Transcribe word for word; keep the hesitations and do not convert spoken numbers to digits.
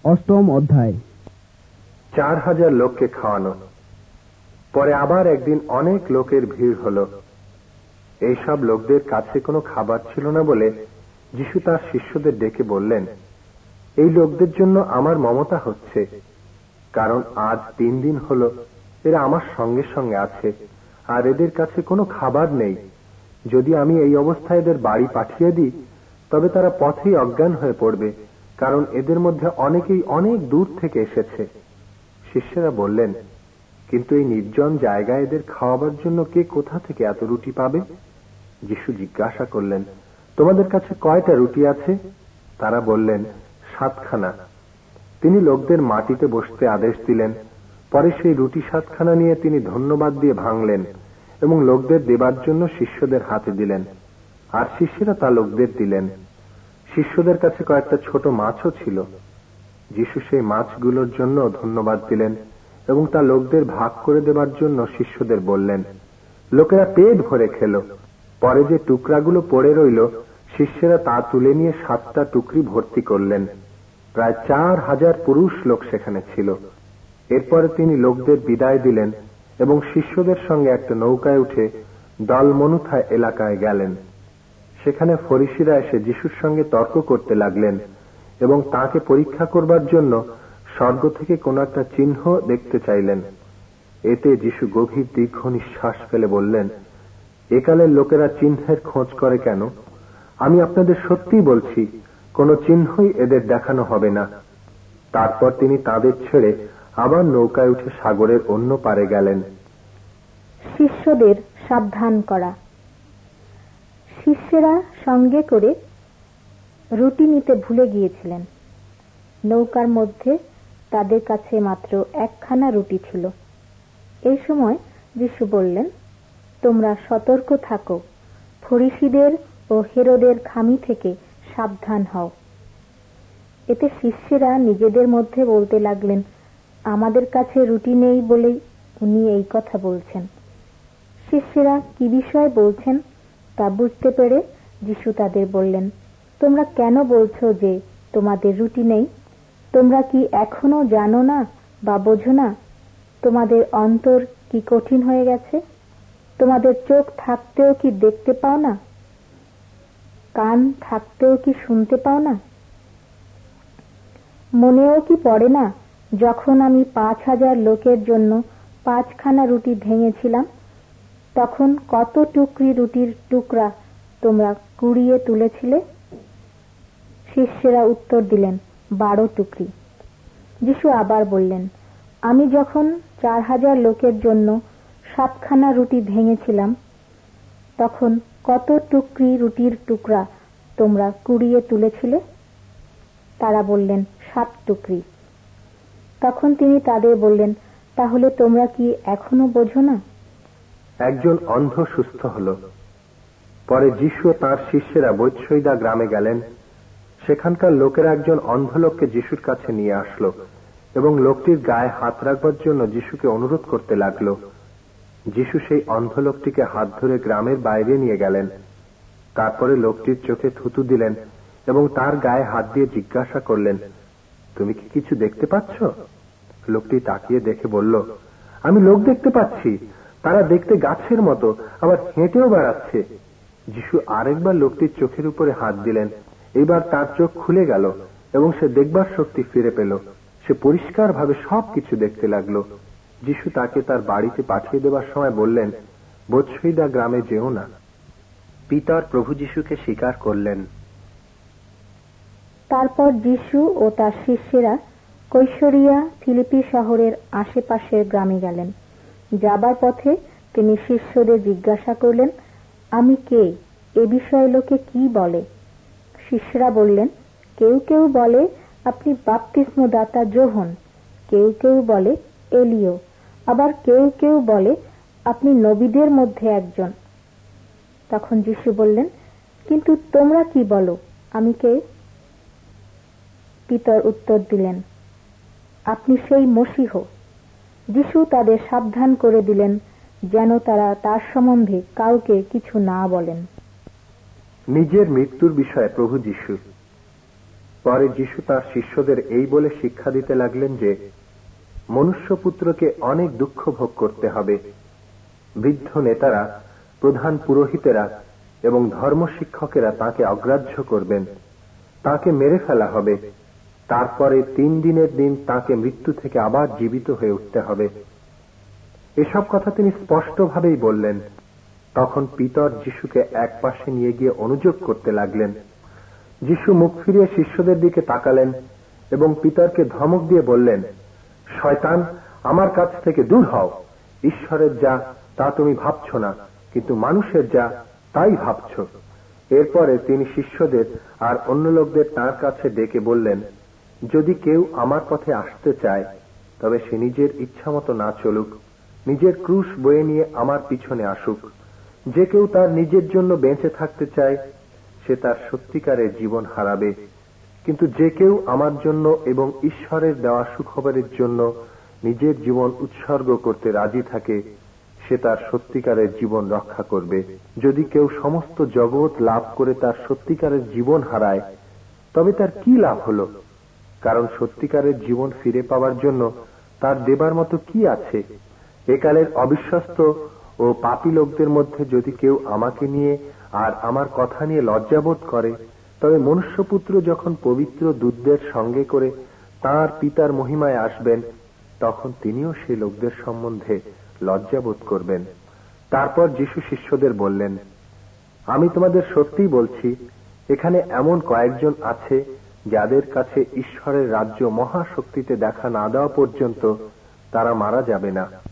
অষ্টম অধ্যায়। চার হাজার লোককে খাওয়ানো। পরে আবার একদিন অনেক লোকের ভিড় হল। এইসব লোকদের কাছে কোনো খাবার ছিল না বলে যিশু তার শিষ্যদের ডেকে বললেন, এই লোকদের জন্য আমার মমতা হচ্ছে, কারণ আজ তিন দিন হল এরা আমার সঙ্গে সঙ্গে আছে, আর এদের কাছে কোনো খাবার নেই। যদি আমি এই অবস্থায় এদের বাড়ি পাঠিয়ে দিই, তবে তারা পথেই অজ্ঞান হয়ে পড়বে, কারণ এদের মধ্যে অনেকেই অনেক দূর থেকে এসেছে। শিষ্যরা বললেন, কিন্তু এই নির্জন জায়গায় এদের খাওয়াবার জন্য কে কোথা থেকে এত রুটি পাবে? যিশু জিজ্ঞাসা করলেন, তোমাদের কাছে কয়টা রুটি আছে? তারা বললেন, সাতখানা। তিনি লোকদের মাটিতে বসতে আদেশ দিলেন। পরে সেই রুটি সাতখানা নিয়ে তিনি ধন্যবাদ দিয়ে ভাঙলেন এবং লোকদের দেবার জন্য শিষ্যদের হাতে দিলেন, আর শিষ্যরা তা লোকদের দিলেন। শিষ্যদের কাছে কয়েকটা ছোট মাছও ছিল। যিশু সেই মাছগুলোর জন্য ধন্যবাদ দিলেন এবং তা লোকদের ভাগ করে দেবার জন্য শিষ্যদের বললেন। লোকেরা পেট ভরে খেল। পরে যে টুকরাগুলো পড়ে রইল, শিষ্যরা তা তুলে নিয়ে সাতটা টুকরি ভর্তি করলেন। প্রায় চার হাজার পুরুষ লোক সেখানে ছিল। এরপরে তিনি লোকদের বিদায় দিলেন এবং শিষ্যদের সঙ্গে একটা নৌকায় উঠে দলমনুথা এলাকায় গেলেন। সেখানে ফরিসিরা এসে যিশুর সঙ্গে তর্ক করতে লাগলেন এবং তাকে পরীক্ষা করবার জন্য স্বর্গ থেকে কোন একটা চিহ্ন দেখতে চাইলেন। এতে যিশু গভীর দীর্ঘ নিঃশ্বাস ফেলে বললেন, একালের লোকেরা চিহ্নের খোঁজ করে কেন? আমি আপনাদের সত্যি বলছি, কোন চিহ্নই এদের দেখানো হবে না। তারপর তিনি তাদের ছেড়ে আবার নৌকায় উঠে সাগরের অন্য পারে গেলেন। শিষ্যদের সাবধান করা। শিষ্যরা সঙ্গে করে রুটি নিতে ভুলে গিয়েছিলেন। নৌকার মধ্যে তাদের কাছে মাত্র একখানা রুটি ছিল। এই সময় যিশু বললেন, তোমরা সতর্ক থাকো, ফরিসিদের ও হেরোদের খামি থেকে সাবধান হও। এতে শিষ্যরা নিজেদের মধ্যে বলতে লাগলেন, আমাদের কাছে রুটি নেই বলেই উনি এই কথা বলছেন। শিষ্যরা কি বিষয় বলছেন তা বুঝতে পেরে যিশু তাদের বললেন, তোমরা কেন বলছো যে তোমাদের রুটি নেই? তোমরা কি এখনো জানো না বা বোঝো না? তোমাদের অন্তর কি কঠিন হয়ে গেছে? তোমাদের চোখ থাকতেও কি দেখতে পাও না? কান থাকতেও কি শুনতে পাও না? মনেও কি পড়ে না যখন আমি পাঁচ হাজার লোকের জন্য পাঁচখানা রুটি ভেঙেছিলাম, তখন কত টুকরি রুটির টুকরা তোমরা কুড়িয়ে তুলেছিলে? শিষ্যরা উত্তর দিলেন, বারো টুকরি। যিশু আবার বললেন, আমি যখন চার হাজার লোকের জন্য সাতখানা রুটি ভেঙেছিলাম, তখন কত টুকরি রুটির টুকরা তোমরা কুড়িয়ে তুলেছিলে? তারা বললেন, সাত টুকরি। তখন তিনি তাদের বললেন, তাহলে তোমরা কি এখনো বোঝো না? একজন অন্ধ সুস্থ হল। পরে যিশু তাঁর শিষ্যেরা বৈৎসইদা গ্রামে গেলেন। সেখানকার লোকেরা একজন অন্ধ লোককে যিশুর কাছে নিয়ে আসলো এবং লোকটির গায়ে হাত রাখবার জন্য যিশুকে অনুরোধ করতে লাগলো। যিশু সেই অন্ধ লোকটিকে হাত ধরে গ্রামের বাইরে নিয়ে গেলেন। তারপরে লোকটির চোখে থুতু দিলেন এবং তার গায়ে হাত দিয়ে জিজ্ঞাসা করলেন, তুমি কি কিছু দেখতে পাচ্ছ? লোকটি তাকিয়ে দেখে বলল, আমি লোক দেখতে পাচ্ছি, তারা দেখতে গাছের মতো, আবার হেঁটেও বেড়াচ্ছে। যিশু আরেকবার লোকটির চোখের উপরে হাত দিলেন। এবার তার চোখ খুলে গেল এবং সে দেখবার শক্তি ফিরে পেল। সে পরিষ্কার ভাবে সবকিছু দেখতে লাগলো। যিশু তাকে তার বাড়িতে পাঠিয়ে দেবার সময় বললেন, বৈৎসইদা গ্রামে যেও না। পিতার প্রভু যিশুকে স্বীকার করলেন। তারপর যিশু ও তার শিষ্যেরা কৈসরিয়া ফিলিপি শহরের আশেপাশের গ্রামে গেলেন। যাবার পথে তিনি শিষ্যদের জিজ্ঞাসা করলেন, আমি কে? এ বিষয়ে লোকে কি বলে? শিষ্যরা বললেন, কেউ কেউ বলে আপনি বাপ্তিস্মদাতা যোহন, কেউ কেউ বলে এলিয়, আবার কেউ কেউ বলে আপনি নবীদের মধ্যে একজন। তখন যিশু বললেন, কিন্তু তোমরা কি বলো, আমি কে? পিতর উত্তর দিলেন, আপনি সেই মসীহ। যিশু তাদের সাবধান করে দিলেন যেন তারা তার সম্বন্ধে কাউকে কিছু না বলেন। নিজের মৃত্যুর বিষয়ে প্রভু যিশু। পরে যিশু তার শিষ্যদের এই বলে শিক্ষা দিতে লাগলেন যে মনুষ্যপুত্রকে অনেক দুঃখ ভোগ করতে হবে। বৃদ্ধ নেতারা, প্রধান পুরোহিতেরা এবং ধর্মশিক্ষকেরা তাকে অগ্রাহ্য করবেন, তাকে মেরে ফেলা হবে, তারপরে তিন দিনের দিন তাকে মৃত্যু থেকে আবার জীবিত হয়ে উঠতে হবে। এসব কথা তিনি স্পষ্টভাবেই বললেন। তখন পিতর যিশুকে এক পাশে নিয়ে গিয়ে অনুযোগ করতে লাগলেন। যিশু মুখ ফিরিয়ে শিষ্যদের দিকে তাকালেন এবং পিতরকে ধমক দিয়ে বললেন, শয়তান, আমার কাছ থেকে দূর হও। ঈশ্বরের যা তা তুমি ভাবছ না, কিন্তু মানুষের যা তাই ভাবছ। এরপরে তিনি শিষ্যদের আর অন্য লোকদের তাঁর কাছে ডেকে বললেন, যদি কেউ আমার পথে আসতে চায় তবে সে নিজের ইচ্ছা মতো না চলুক, নিজের ক্রুশ বয়ে নিয়ে আমার পিছনে আসুক। যে কেউ তার নিজের জন্য বেঁচে থাকতে চায় সে তার সত্যিকারের জীবন হারাবে, কিন্তু যে কেউ আমার জন্য এবং ঈশ্বরের দেওয়া সুখবরের জন্য নিজের জীবন উৎসর্গ করতে রাজি থাকে সে তার সত্যিকারের জীবন রক্ষা করবে। যদি কেউ সমস্ত জগৎ লাভ করে তার সত্যিকারের জীবন হারায় তবে তার কি লাভ হলো? কারণ সত্যিকারের জীবন ফিরে পাওয়ার জন্য তার দেবার মতো কি আছে? একালের অবিশ্বস্ত ও পাপী লোকদের মধ্যে যদি কেউ আমাকে নিয়ে আর আমার কথা নিয়ে লজ্জাবোধ করে তবে মনুষ্যপুত্র যখন পবিত্র দূতদের সঙ্গে করে তাঁর পিতার মহিমায় আসবেন তখন তিনিও সেই লোকদের সম্বন্ধে লজ্জাবোধ করবেন। তারপর যিশু শিষ্যদের বললেন, আমি তোমাদের সত্যিই বলছি, এখানে এমন কয়েকজন আছে যাদের কাছে ঈশ্বরের রাজ্য মহাশক্তিতে দেখা না দেওয়া পর্যন্ত তারা মারা যাবে না।